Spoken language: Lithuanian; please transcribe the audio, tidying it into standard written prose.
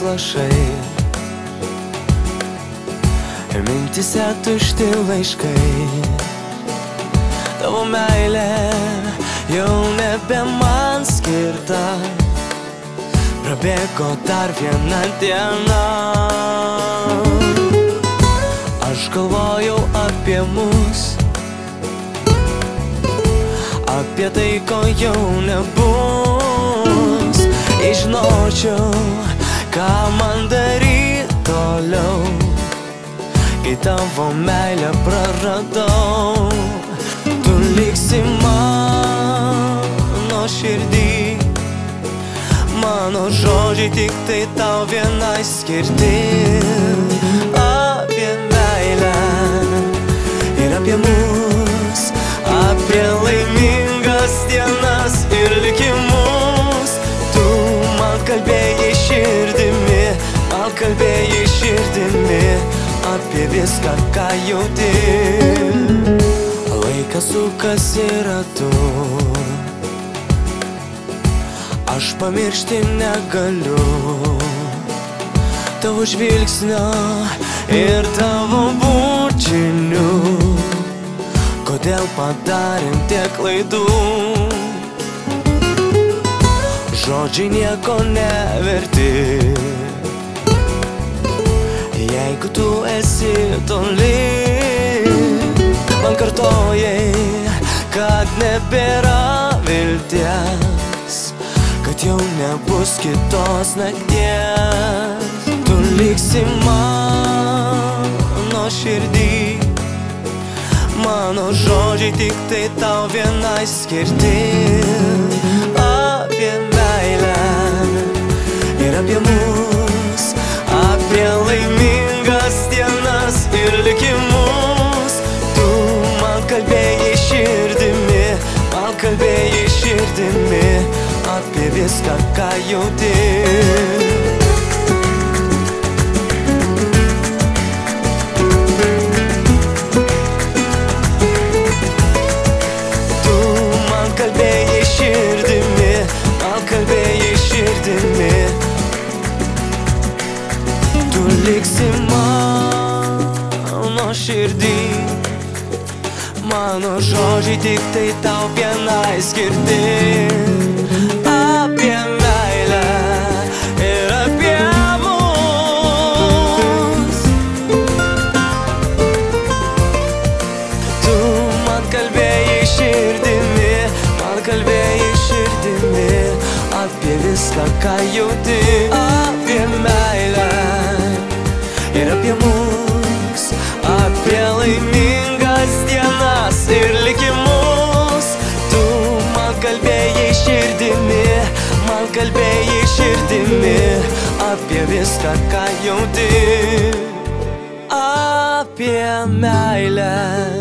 lašai ir mintise tušti laiškai. Tavo meilė jau nebe man skirta, prabėgo dar viena diena. Aš galvojau apie mus, apie tai, ko jau nebus. Jei žinočiau, ką man daryt toliau, kai tavo meilę praradau. Tu liksi mano širdį, mano žodžiai tik tai tau vienai skirti. Apie meilę ir apie mus, apie laimingas dienas ir likimus. Tu man kalbėjai širdimi, man kalbėjai širdimi apie viską, ką jauti. Laikas sukasi ratu, aš pamiršti negaliu tavo žvilgsnio ir tavo bučinių. Kodėl padarėm tiek klaidų? Žodžiai nieko neverti, jeigu tu esi toli. Man kartojai, kad nebėra vilties, kad jau nebus kitos nakties. Tu liksi mano širdį, mano žodžiai tik tai tau vienai skirti. Apie meilę ir apie mus, apie laimingas dienas ir likimus. Tu man kalbėjai širdimi, man kalbėjai širdimi apie viską, ką jauti. Kalbėjai širdimi, man kalbėjai širdimi. Tu liksi mano širdį, mano žodžiai tik tai tau vienai skirti. Apie meilę ir apie mus. Tu man kalbėjai širdimi, kalbėjai širdimi apie viską, ką jauti. Apie meilę ir apie mus, apie laimingas dienas ir likimus. Tu man kalbėjai širdimi, man kalbėjai širdimi apie viską, ką jauti. Apie meilę